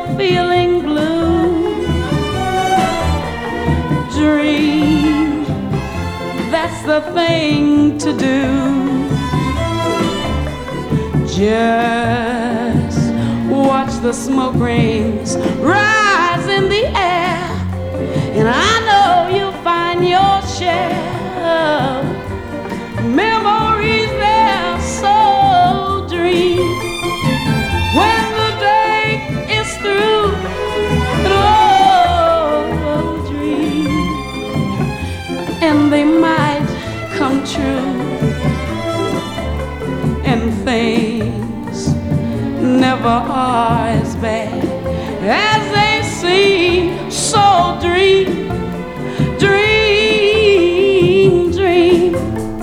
you're feeling blue, dream, that's the thing to do. Just watch the smoke rings rise in the air, and I know you'll find your share of memories there. So dream when the day is through, and oh, dream, and they might come true, and things never are as bad as they seem. So dream, dream, dream,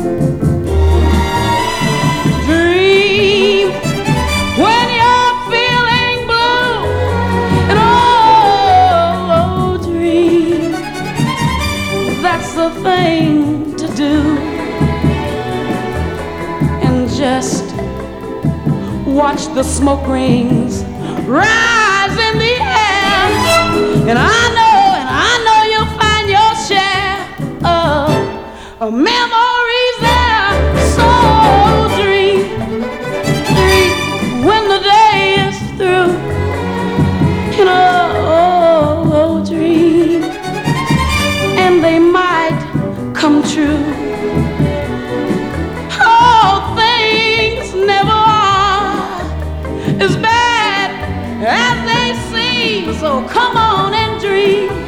dream when you're feeling blue, and oh, dream, that's the thing to do. And just watch the smoke rings rise in the air, and I know you'll find your share of memories there. So dream, dream when the day is through, and oh, dream, and they might come true. Oh, things never are as bad as they seem. So come on and dream.